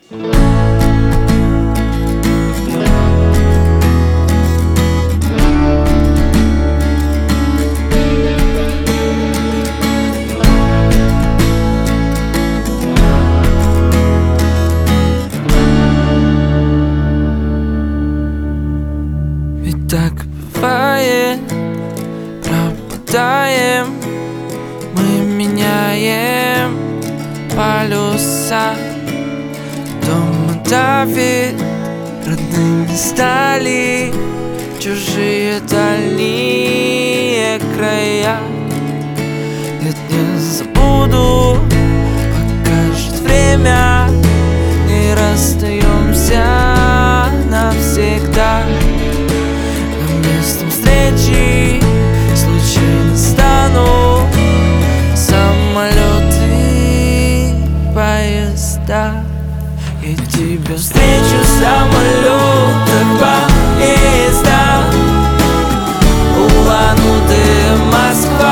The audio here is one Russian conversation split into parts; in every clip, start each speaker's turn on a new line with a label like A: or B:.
A: Ведь так бывает, пропадаем, мы меняем полюса. Дома давит, родными стали чужие дальние края. Нет, не забуду, покажет время, не расстаемся навсегда. Но местом встречи случайно станут самолеты, поезда. Я тебя встречу в самолетах, поезда, Улан-Удэ, Москва.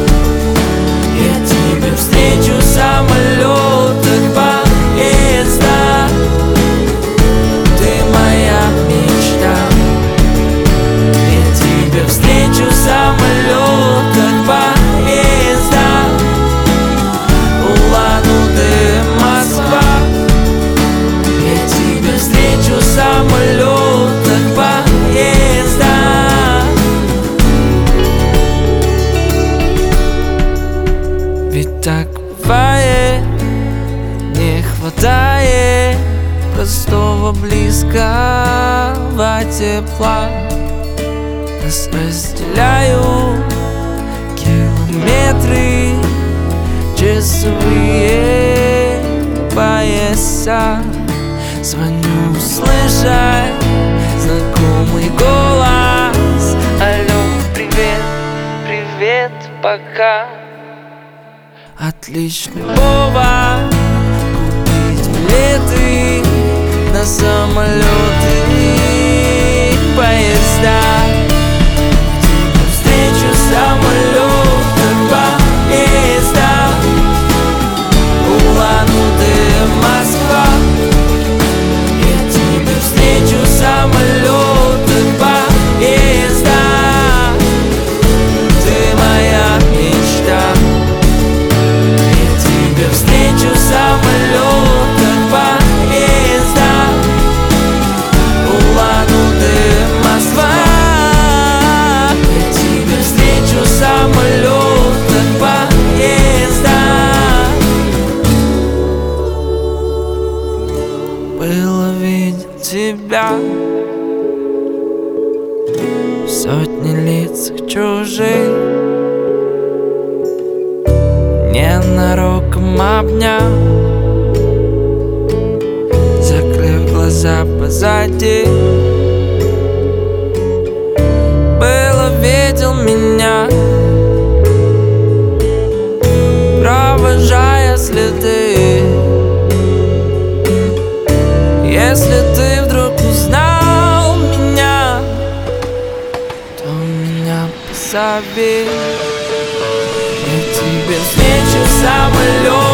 A: Я тебя встречу в самолетах, поезда, ты моя мечта. Я тебя встречу в самолетах, поезда, Улан-Удэ, Москва. Я тебя встречу в самолетах, поезда. Ведь так бывает, не хватает простого близкого тепла. Нас разделяют километры, часовые пояса. Звоню, услышать знакомый голос. Алло, привет, привет, пока. Отличный повод купить билеты на самолеты, поезда. Тебя встречу в самолетах, поезда, Улан-Удэ, Москва. Я тебя встречу в самолетах, поезда, ты моя мечта. Я тебя встречу в самолетах, поезда, Улан-Удэ, Москва. Я тебя встречу в самолетах, поезда. Было видеть тебя в сотни лиц чужих, ненароком обнял, закрыв глаза позади. Было видел меня, провожая следы. Если ты вдруг узнал меня, то меня позови. Я тебя встречу в самолете.